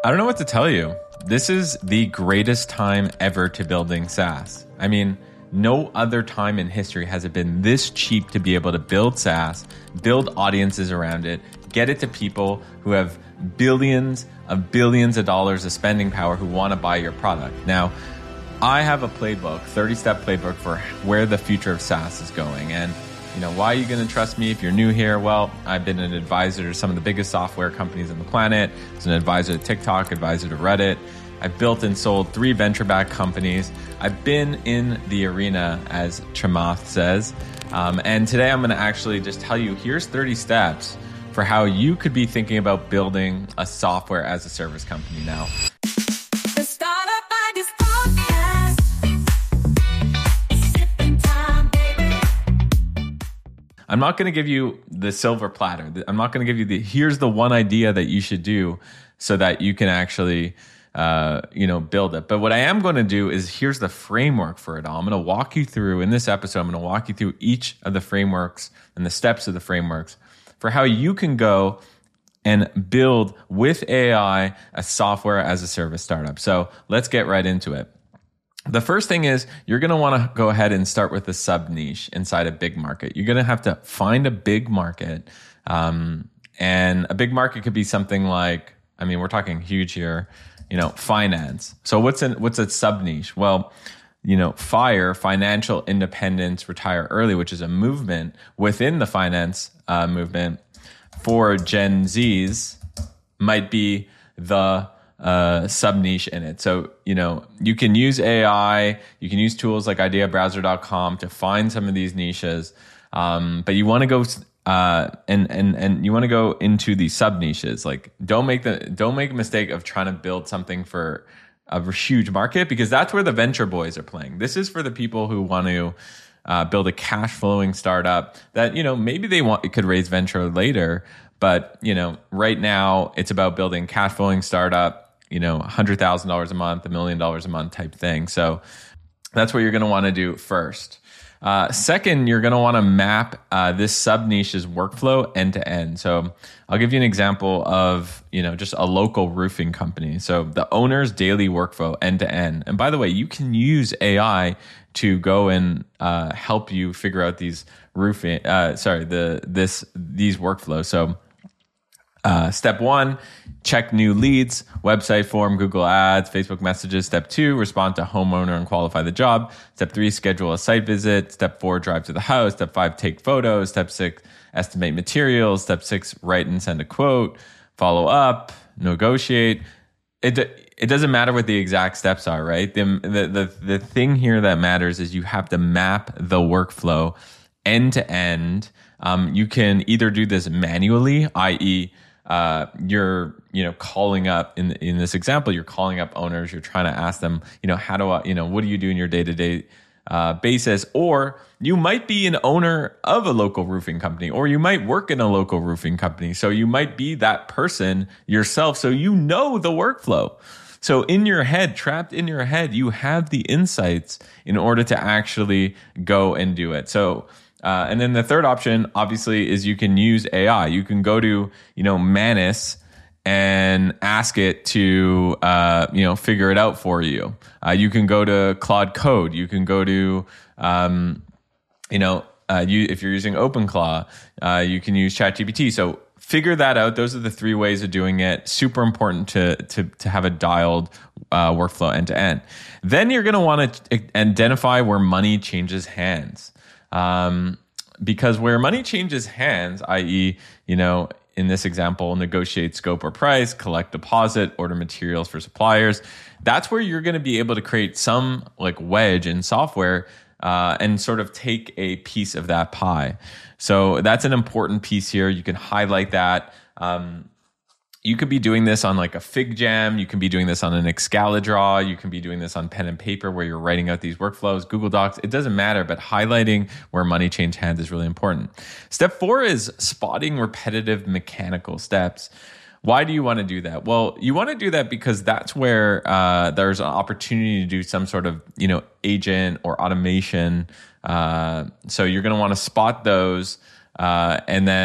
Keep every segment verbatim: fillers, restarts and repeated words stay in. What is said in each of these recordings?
I don't know what to tell you. This is the greatest time ever to building SaaS. I mean, no other time in history has it been this cheap to be able to build SaaS, build audiences around it, get it to people who have billions of billions of dollars of spending power who want to buy your product. Now, I have a playbook, thirty-step playbook for where the future of SaaS is going. And you know, why are you going to trust me if you're new here? Well, I've been an advisor to some of the biggest software companies on the planet. I was an advisor to TikTok, advisor to Reddit. I've built and sold three venture-backed companies. I've been in the arena, as Chamath says. Um, and today I'm going to actually just tell you, here's thirty steps for how you could be thinking about building a software as a service company now. I'm not going to give you the silver platter. I'm not going to give you the, here's the one idea that you should do so that you can actually, uh, you know, build it. But what I am going to do is here's the framework for it all. I'm going to walk you through, in this episode, I'm going to walk you through each of the frameworks and the steps of the frameworks for how you can go and build with A I a software as a service startup. So let's get right into it. The first thing is you're going to want to go ahead and start with a sub niche inside a big market. You're going to have to find a big market. Um, and a big market could be something like, I mean, we're talking huge here, you know, finance. So what's an, what's a sub niche? Well, you know, FIRE, Financial Independence Retire Early, which is a movement within the finance uh, movement for Gen Zs, might be the uh, sub niche in it. So, you know, you can use A I, you can use tools like idea browser dot com to find some of these niches. Um, but you want to go, uh, and, and, and you want to go into the sub niches. Like don't make the, don't make a mistake of trying to build something for a huge market, because that's where the venture boys are playing. This is for the people who want to, uh, build a cash flowing startup that, you know, maybe they want, it could raise venture later, but, you know, right now it's about building cash flowing startup, you know, one hundred thousand dollars a month, a million dollars a month type thing. So that's what you're going to want to do first. Uh, second, you're going to want to map uh, this sub niche's workflow end to end. So I'll give you an example of, you know, just a local roofing company. So the owner's daily workflow end to end. And by the way, you can use A I to go and uh, help you figure out these roofing, uh, sorry, the this these workflows. So Uh, step one, check new leads, website form, Google Ads, Facebook messages. Step two, respond to homeowner and qualify the job. Step three, schedule a site visit. Step four, drive to the house. Step five, take photos. Step six, estimate materials. Step six, write and send a quote. Follow up, negotiate. It it doesn't matter what the exact steps are, right? The, the, the, the thing here that matters is you have to map the workflow end to end. Um, you can either do this manually, that is, Uh, you're, you know, calling up in in this example, you're calling up owners, you're trying to ask them, you know, how do I, you know, what do you do in your day to day basis? Or you might be an owner of a local roofing company, or you might work in a local roofing company. So you might be that person yourself. So you know the workflow. So in your head, trapped in your head, you have the insights in order to actually go and do it. So Uh, and then the third option, obviously, is you can use A I. You can go to, you know, Manus and ask it to, uh, you know, figure it out for you. Uh, you can go to Claude Code. You can go to, um, you know, uh, you if you're using OpenClaw, uh, you can use ChatGPT. So figure that out. Those are the three ways of doing it. Super important to to to have a dialed uh, workflow end to end. Then you're going to want to identify where money changes hands. Um, because where money changes hands, that is, you know, in this example, negotiate scope or price, collect deposit, order materials for suppliers. That's where you're going to be able to create some like wedge in software uh, and sort of take a piece of that pie. So that's an important piece here. You can highlight that. Um, You could be doing this on like a FigJam. You can be doing this on an Excalidraw. You can be doing this on pen and paper where you're writing out these workflows, Google Docs. It doesn't matter, but highlighting where money change hands is really important. Step four is spotting repetitive mechanical steps. Why do you want to do that? Well, you want to do that because that's where uh, there's an opportunity to do some sort of, you know, agent or automation. Uh, so you're going to want to spot those uh, and then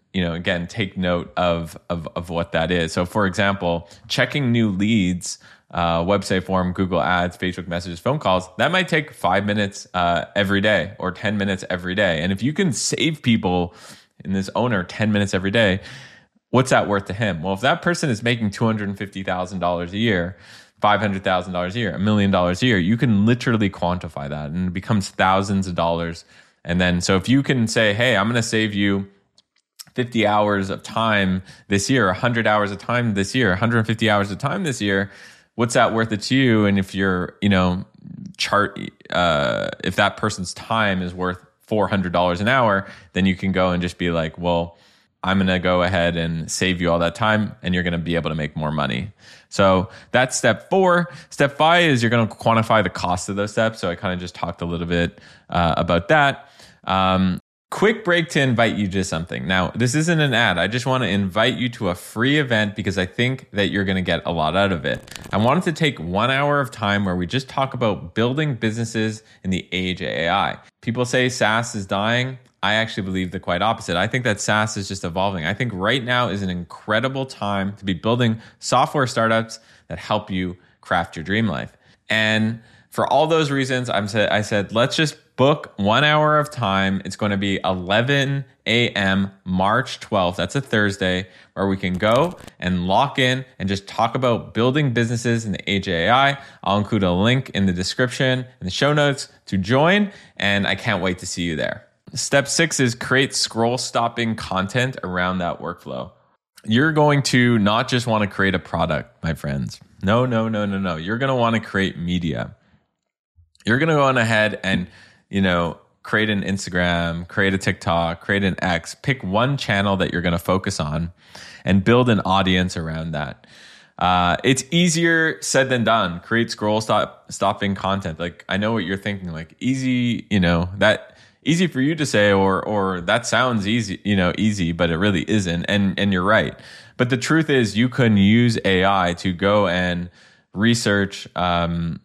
you know, again, take note of, of, of what that is. So for example, checking new leads, uh, website form, Google ads, Facebook messages, phone calls, that might take five minutes uh, every day or ten minutes every day. And if you can save people in this owner ten minutes every day, what's that worth to him? Well, if that person is making two hundred fifty thousand dollars a year, five hundred thousand dollars a year, a million dollars a year, you can literally quantify that and it becomes thousands of dollars. And then, so if you can say, hey, I'm going to save you fifty hours of time this year, one hundred hours of time this year, one hundred fifty hours of time this year, what's that worth it to you? And if you're, you know, chart, uh, if that person's time is worth four hundred dollars an hour, then you can go and just be like, well, I'm going to go ahead and save you all that time and you're going to be able to make more money. So that's step four. Step five is you're going to quantify the cost of those steps. So I kind of just talked a little bit uh, about that. Um, quick break to invite you to something. Now, this isn't an ad. I just want to invite you to a free event because I think that you're going to get a lot out of it. I wanted to take one hour of time where we just talk about building businesses in the age of A I. People say SaaS is dying. I actually believe the quite opposite. I think that SaaS is just evolving. I think right now is an incredible time to be building software startups that help you craft your dream life. And for all those reasons, I'm sa- I said, let's just book one hour of time. It's going to be eleven a.m. March twelfth. That's a Thursday, where we can go and lock in and just talk about building businesses in the age of A I. I'll include a link in the description in the show notes to join, and I can't wait to see you there. Step six is create scroll stopping content around that workflow. You're going to not just want to create a product, my friends. No, no, no, no, no. You're going to want to create media. You're going to go on ahead and, you know, create an Instagram, create a TikTok, create an X, pick one channel that you're going to focus on and build an audience around that. Uh, it's easier said than done. Create scroll stop stopping content. Like, I know what you're thinking, like easy, you know, that easy for you to say, or, or that sounds easy, you know, easy, but it really isn't. And, and you're right. But the truth is you can use A I to go and research, um,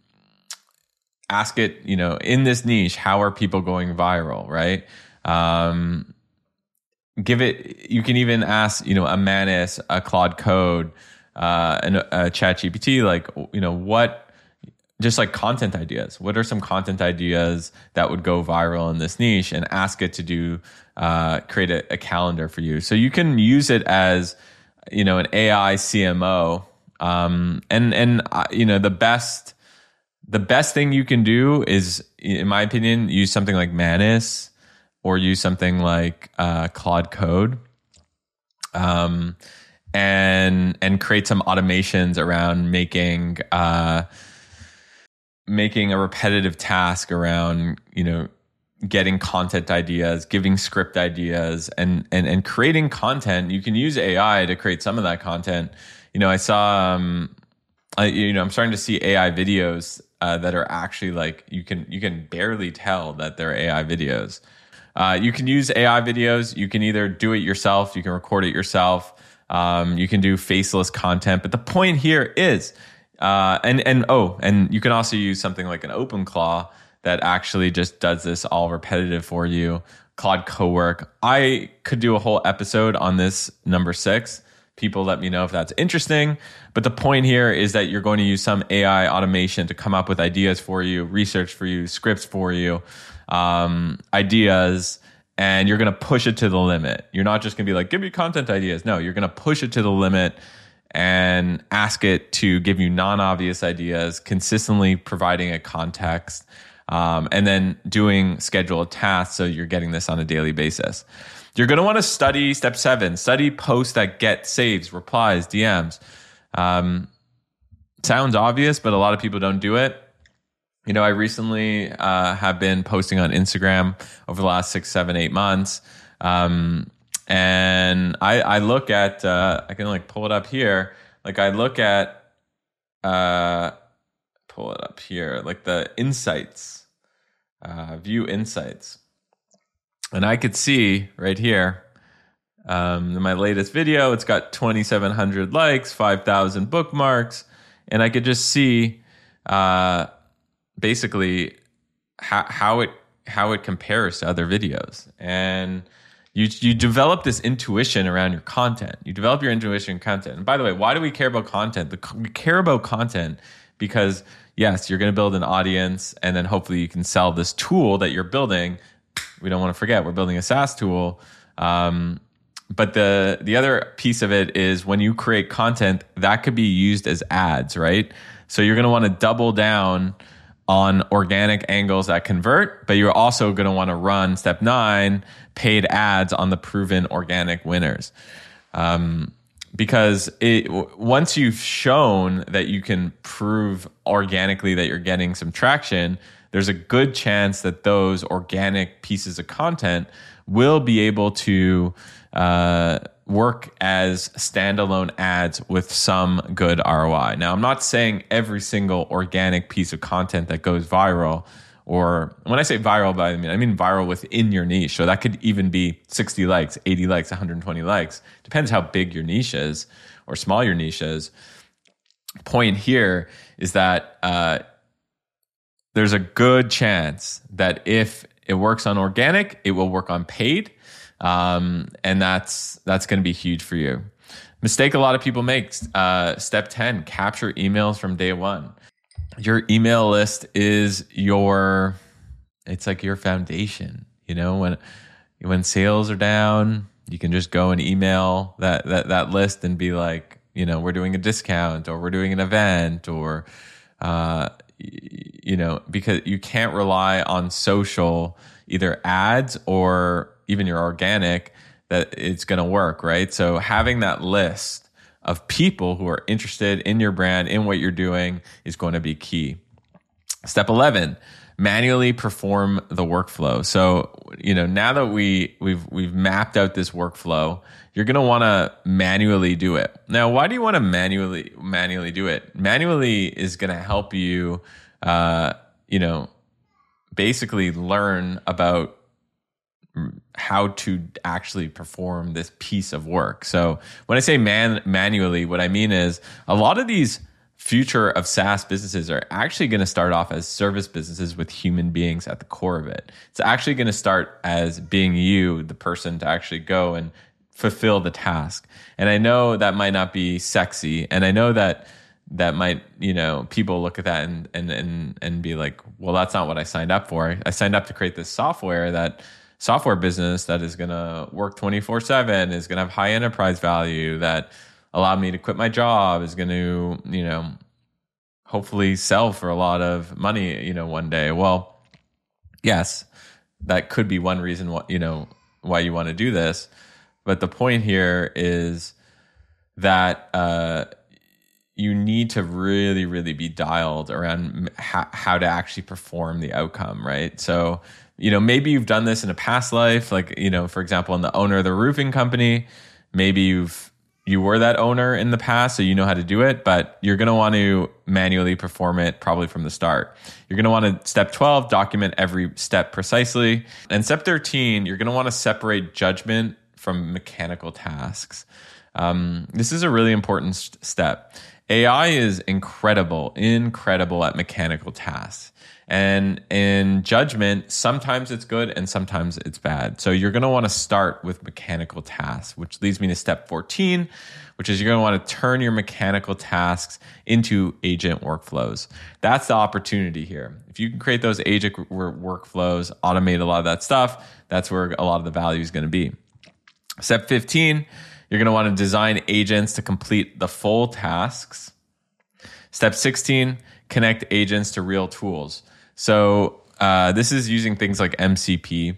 ask it, you know, in this niche, how are people going viral, right? Um, give it, you can even ask, you know, a Manus, a Claude Code, uh, and a, a ChatGPT, like, you know, what, just like content ideas. What are some content ideas that would go viral in this niche, and ask it to do, uh, create a, a calendar for you. So you can use it as, you know, an A I C M O. Um, and, and, uh, you know, the best, the best thing you can do is, in my opinion, use something like Manus or use something like, uh, Claude Code. Um, and, and create some automations around making, uh, making a repetitive task around, you know, getting content ideas, giving script ideas, and and and creating content. You can use A I to create some of that content. You know, I saw, um, I, you know, I'm starting to see A I videos uh, that are actually like, you can you can barely tell that they're A I videos. Uh, you can use A I videos. You can either do it yourself, you can record it yourself. Um, you can do faceless content. But the point here is, Uh, and, and, oh, and you can also use something like an OpenClaw that actually just does this all repetitive for you. Claude Cowork. I could do a whole episode on this number six. People let me know if that's interesting. But the point here is that you're going to use some A I automation to come up with ideas for you, research for you, scripts for you, um, ideas, and you're going to push it to the limit. You're not just going to be like, give me content ideas. No, you're going to push it to the limit and ask it to give you non-obvious ideas, consistently providing a context, um, and then doing scheduled tasks so you're getting this on a daily basis. You're going to want to study step seven, study posts that get saves, replies, D Ms. Um, sounds obvious, but a lot of people don't do it. You know, I recently uh, have been posting on Instagram over the last six, seven, eight months. Um, And I, I look at, uh, I can like pull it up here. Like I look at, uh, pull it up here, like the insights, uh, view insights. And I could see right here, um, in my latest video, it's got twenty-seven hundred likes, five thousand bookmarks. And I could just see, uh, basically how, how it, how it compares to other videos. And, You you develop this intuition around your content. You develop your intuition in content. And by the way, why do we care about content? The, we care about content because, yes, you're going to build an audience, and then hopefully you can sell this tool that you're building. We don't want to forget we're building a SaaS tool. Um, but the the other piece of it is when you create content, that could be used as ads, right? So you're going to want to double down on organic angles that convert, but you're also going to want to run step nine, paid ads on the proven organic winners. Um, because it, once you've shown that you can prove organically that you're getting some traction, there's a good chance that those organic pieces of content will be able to uh, work as standalone ads with some good R O I. Now, I'm not saying every single organic piece of content that goes viral, or when I say viral, I mean I mean viral within your niche. So that could even be sixty likes, eighty likes, one hundred twenty likes. Depends how big your niche is or small your niche is. Point here is that uh, there's a good chance that if it works on organic, it will work on paid. Um, and that's that's going to be huge for you. Mistake a lot of people make. Uh, step ten, capture emails from day one. Your email list is your, it's like your foundation. You know, when when sales are down, you can just go and email that that that list and be like, you know, we're doing a discount, or we're doing an event, or uh, you know, because you can't rely on social, either ads or even your organic, that it's going to work, right? So having that list of people who are interested in your brand, in what you're doing, is going to be key. Step eleven, manually perform the workflow. So, you know, now that we we've we've mapped out this workflow, you're going to want to manually do it. Now, why do you want to manually manually do it? Manually is going to help you uh, you know, basically learn about how to actually perform this piece of work. So when I say man manually, what I mean is a lot of these future of SaaS businesses are actually going to start off as service businesses with human beings at the core of it. It's actually going to start as being you, the person to actually go and fulfill the task. And I know that might not be sexy, and I know that that might, you know, people look at that and and and and be like, well, that's not what I signed up for. I signed up to create this software that software business that is going to work twenty-four seven, is going to have high enterprise value, that allowed me to quit my job, is going to, you know, hopefully sell for a lot of money, you know, one day. Well, yes, that could be one reason why, you know, why you want to do this. But the point here is that uh, you need to really, really be dialed around ha- how to actually perform the outcome, right? So, you know, maybe you've done this in a past life, like, you know, for example, in the owner of the roofing company, maybe you've, you were that owner in the past, so you know how to do it, but you're going to want to manually perform it probably from the start. You're going to want to, step twelve, document every step precisely. And step thirteen, you're going to want to separate judgment from mechanical tasks. Um, this is a really important st- step. A I is incredible, incredible at mechanical tasks. And in judgment, sometimes it's good and sometimes it's bad. So you're going to want to start with mechanical tasks, which leads me to step fourteen, which is you're going to want to turn your mechanical tasks into agent workflows. That's the opportunity here. If you can create those agent workflows, automate a lot of that stuff, that's where a lot of the value is going to be. Step fifteen, you're going to want to design agents to complete the full tasks. Step sixteen, connect agents to real tools. So uh, this is using things like M C P.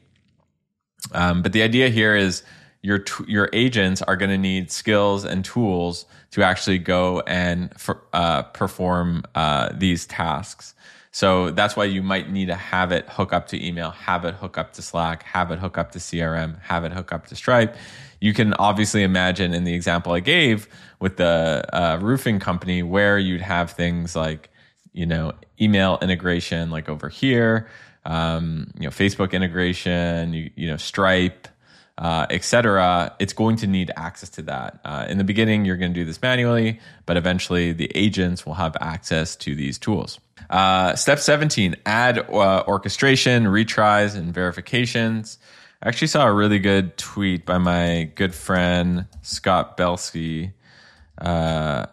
Um, but the idea here is your t- your agents are going to need skills and tools to actually go and for, uh, perform uh, these tasks. So that's why you might need to have it hook up to email, have it hook up to Slack, have it hook up to C R M, have it hook up to Stripe. You can obviously imagine in the example I gave with the uh, roofing company where you'd have things like, you know, email integration like over here, um, you know, Facebook integration, you, you know, Stripe, uh, et cetera. It's going to need access to that. Uh, in the beginning, you're going to do this manually, but eventually the agents will have access to these tools. Uh, step seventeen, add uh, orchestration, retries, and verifications. I actually saw a really good tweet by my good friend Scott Belsky uh,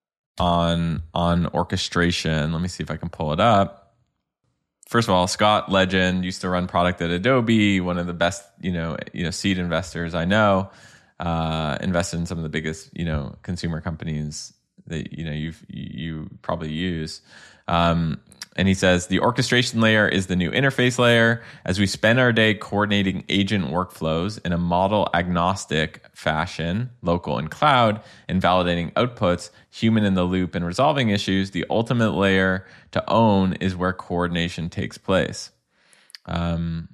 on on orchestration. Let me see if I can pull it up. First of all, Scott, legend, used to run product at Adobe, one of the best, you know, you know, seed investors I know. Uh, invested in some of the biggest, you know, consumer companies that you know you've you probably use. Um, And he says, the orchestration layer is the new interface layer. As we spend our day coordinating agent workflows in a model agnostic fashion, local and cloud, and validating outputs, human in the loop, and resolving issues, the ultimate layer to own is where coordination takes place. Um,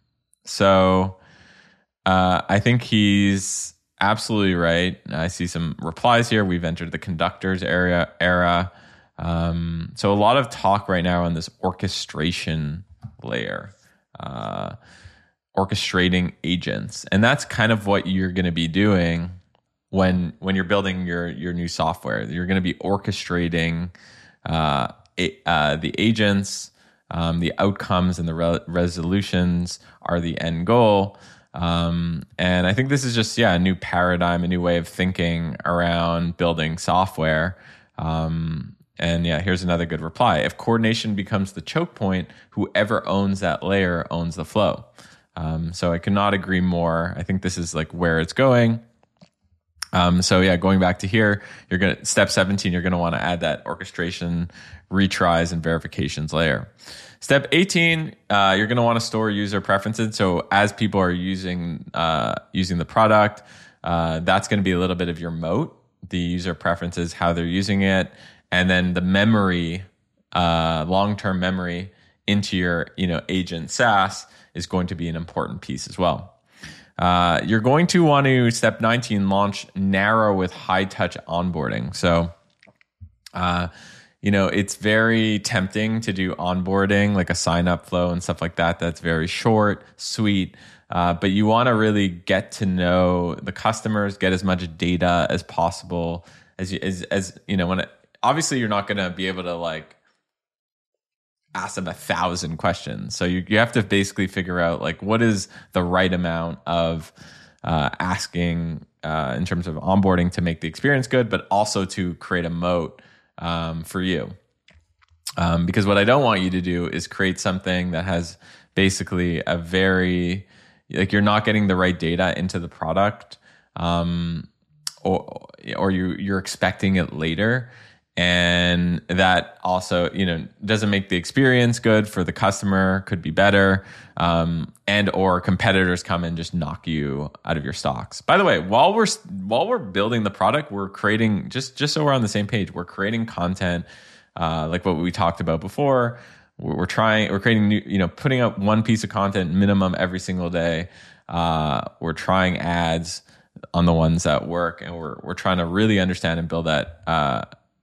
so uh, I think he's absolutely right. I see some replies here. We've entered the conductors era. era. Um, so a lot of talk right now on this orchestration layer, uh, orchestrating agents, and that's kind of what you're going to be doing when when you're building your your new software. You're going to be orchestrating uh, a, uh, the agents, um, the outcomes, and the re- resolutions are the end goal. Um, and I think this is just yeah a new paradigm, a new way of thinking around building software. Um, And yeah, here's another good reply. If coordination becomes the choke point, whoever owns that layer owns the flow. Um, so I cannot agree more. I think this is like where it's going. Um, so yeah, going back to here, you're gonna step seventeen. You're gonna want to add that orchestration, retries, and verifications layer. Step eighteen, uh, you're gonna want to store user preferences. So as people are using uh, using the product, uh, that's going to be a little bit of your moat. The user preferences, how they're using it. And then the memory, uh, long-term memory into your, you know, agent SaaS is going to be an important piece as well. Uh, you're going to want to, step nineteen, launch narrow with high-touch onboarding. So, uh, you know, it's very tempting to do onboarding, like a sign-up flow and stuff like that. That's very short, sweet. Uh, but you want to really get to know the customers, get as much data as possible as you, as, as you know, when it, obviously, you're not going to be able to like ask them a thousand questions. So you, you have to basically figure out like what is the right amount of uh, asking uh, in terms of onboarding to make the experience good, but also to create a moat um, for you. Um, because what I don't want you to do is create something that has basically a very, like you're not getting the right data into the product, um, or or you you're expecting it later. And that also, you know, doesn't make the experience good for the customer, could be better, um, and or competitors come and just knock you out of your stocks. By the way, while we're while we're building the product, we're creating, just just so we're on the same page, we're creating content uh, like what we talked about before. We're trying, we're creating new, you know, putting up one piece of content minimum every single day. Uh, we're trying ads on the ones that work, and we're we're trying to really understand and build that. Uh,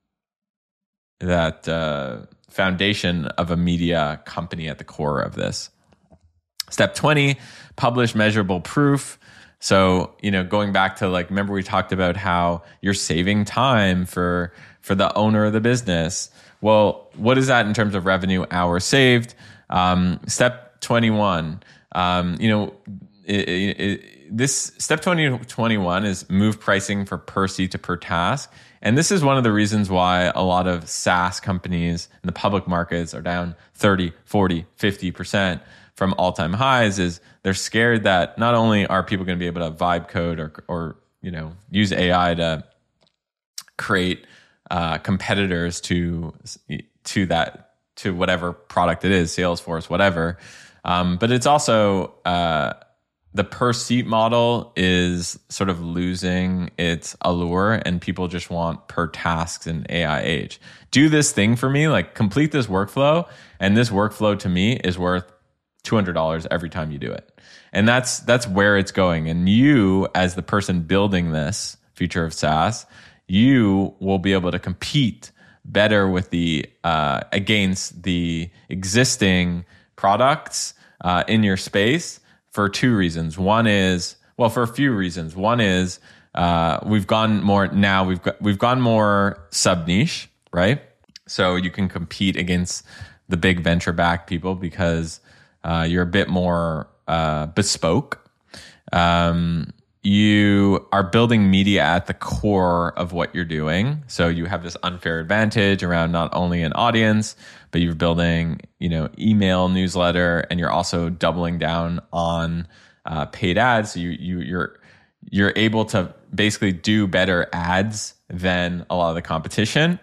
that uh, foundation of a media company at the core of this. Step twenty, publish measurable proof. So, you know, going back to like, remember we talked about how you're saving time for, for the owner of the business. Well, what is that in terms of revenue hours saved? Um, step twenty-one, um, you know, it, it, it, this step twenty, twenty-one is move pricing for per seat to per task. And this is one of the reasons why a lot of SaaS companies in the public markets are down thirty, forty, fifty percent from all-time highs, is they're scared that not only are people going to be able to vibe code or, or you know, use A I to create uh, competitors to to that to whatever product it is, Salesforce, whatever, um, but it's also uh, the per seat model is sort of losing its allure, and people just want per tasks in A I age. Do this thing for me, like complete this workflow, and this workflow to me is worth two hundred dollars every time you do it. And that's that's where it's going. And you, as the person building this future of SaaS, you will be able to compete better with the uh, against the existing products uh, in your space. For two reasons. One is, well, for a few reasons. One is uh, we've gone more now. We've got, we've gone more sub niche, right? So you can compete against the big venture backed people because uh, you're a bit more uh, bespoke. Um, you are building media at the core of what you're doing. So you have this unfair advantage around not only an audience, but you're building, you know, email newsletter, and you're also doubling down on uh, paid ads. So you, you, you're, you're able to basically do better ads than a lot of the competition.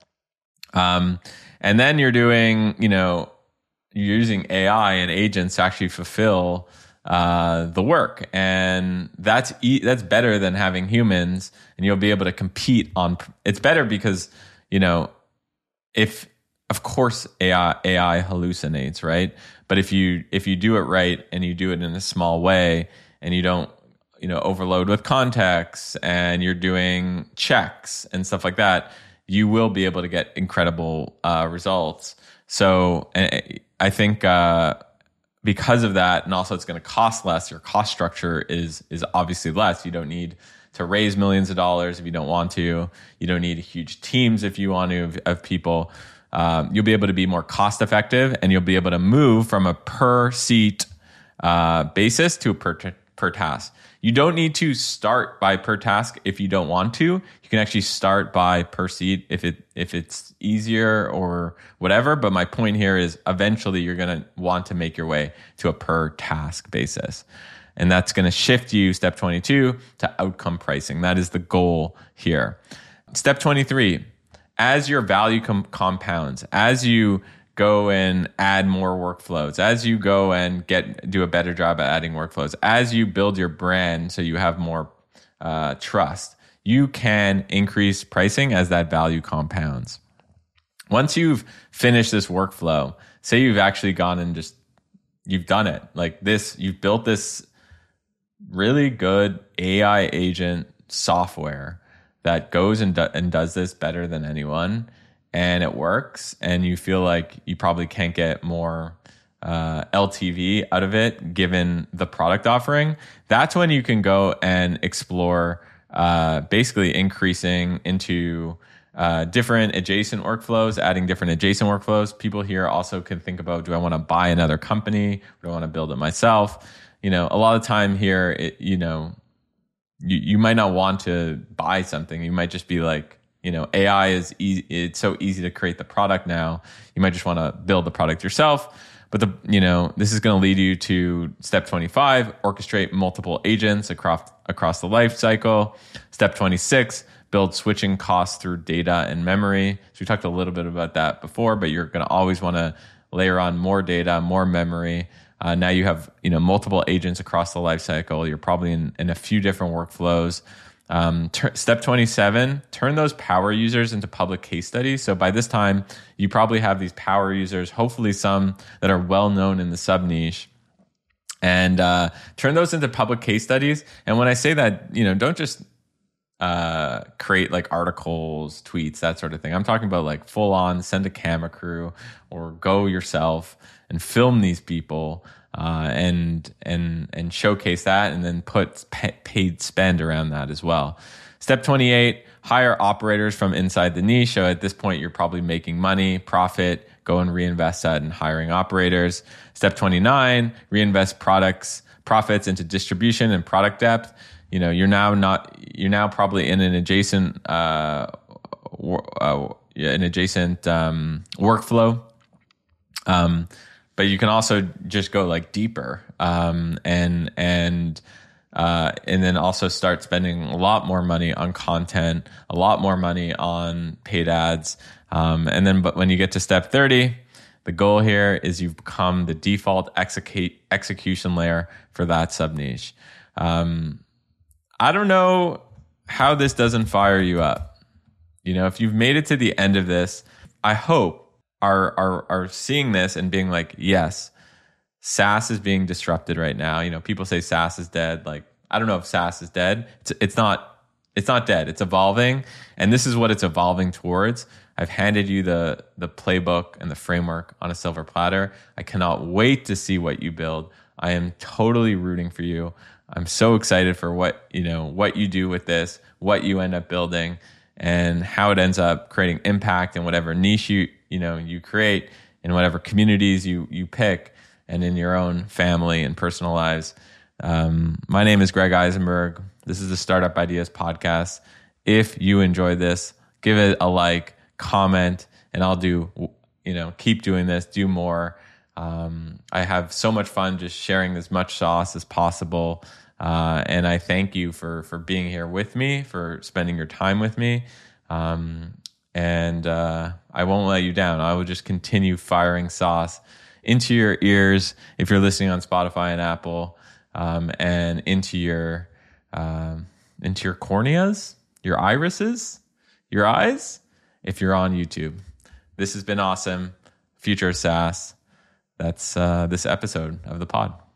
Um, and then you're doing, you know, you're using A I and agents to actually fulfill uh, the work, and that's e- that's better than having humans, and you'll be able to compete on. It's better because, you know, if of course A I A I hallucinates, right? But if you if you do it right and you do it in a small way, and you don't, you know, overload with context, and you're doing checks and stuff like that, you will be able to get incredible uh, results. So I think uh, because of that, and also it's going to cost less, your cost structure is is obviously less. You don't need to raise millions of dollars if you don't want to. You don't need huge teams if you want to of, of people. Um, you'll be able to be more cost effective, and you'll be able to move from a per seat uh, basis to a per, per task. You don't need to start by per task if you don't want to. You can actually start by per seat if it if it's easier or whatever. But my point here is eventually you're going to want to make your way to a per task basis. And that's going to shift you, step twenty-two, to outcome pricing. That is the goal here. Step twenty-three, as your value com- compounds, as you go and add more workflows, as you go and get do a better job at adding workflows, as you build your brand so you have more uh, trust, you can increase pricing as that value compounds. Once you've finished this workflow, say you've actually gone and just, you've done it. Like this, you've built this really good A I agent software that goes and, do, and does this better than anyone, and it works, and you feel like you probably can't get more uh, L T V out of it given the product offering. That's when you can go and explore uh, basically increasing into uh, different adjacent workflows, adding different adjacent workflows. People here also can think about, do I want to buy another company? Or do I want to build it myself? You know, a lot of time here, it, you know, you, you might not want to buy something. You might just be like, you know, A I is easy, it's so easy to create the product now. You might just want to build the product yourself. But the, you know, this is going to lead you to step twenty-five, orchestrate multiple agents across across the life cycle. Step twenty-six, build switching costs through data and memory. So we talked a little bit about that before, but you're going to always want to layer on more data, more memory. Uh, now you have, you know, multiple agents across the life cycle. You're probably in, in a few different workflows. Um, ter- step twenty-seven, turn those power users into public case studies. So by this time, you probably have these power users, hopefully some that are well known in the sub niche, and uh, turn those into public case studies. And when I say that, you know, don't just uh, create like articles, tweets, that sort of thing. I'm talking about like full on send a camera crew or go yourself and film these people. Uh, and and and showcase that, and then put pa- paid spend around that as well. Step twenty-eight, hire operators from inside the niche. So at this point, you're probably making money, profit, go and reinvest that in hiring operators. Step twenty-nine, reinvest products, profits into distribution and product depth. You know, you're now not, you're now probably in an adjacent, uh, uh an adjacent um, workflow. Um, But you can also just go like deeper, um, and and uh, and then also start spending a lot more money on content, a lot more money on paid ads, um, and then but when you get to step thirty, the goal here is you become the default execute execution layer for that sub niche. Um, I don't know how this doesn't fire you up. You know, if you've made it to the end of this, I hope. Are, are are seeing this and being like, yes, SaaS is being disrupted right now. You know, people say SaaS is dead. Like, I don't know if SaaS is dead. It's it's not it's not dead. It's evolving, and this is what it's evolving towards. I've handed you the the playbook and the framework on a silver platter. I cannot wait to see what you build. I am totally rooting for you. I'm so excited for what, you know, what you do with this, what you end up building, and how it ends up creating impact in whatever niche you you know you create, in whatever communities you you pick, and in your own family and personal lives. Um, my name is Greg Eisenberg. This is the Startup Ideas Podcast. If you enjoy this, give it a like, comment, and I'll do, you know, keep doing this, do more. Um, I have so much fun just sharing as much sauce as possible. Uh, and I thank you for, for being here with me, for spending your time with me. Um, and uh, I won't let you down. I will just continue firing sauce into your ears if you're listening on Spotify and Apple, um, and into your um, into your corneas, your irises, your eyes, if you're on YouTube. This has been awesome. Future SaaS. That's uh, this episode of the pod.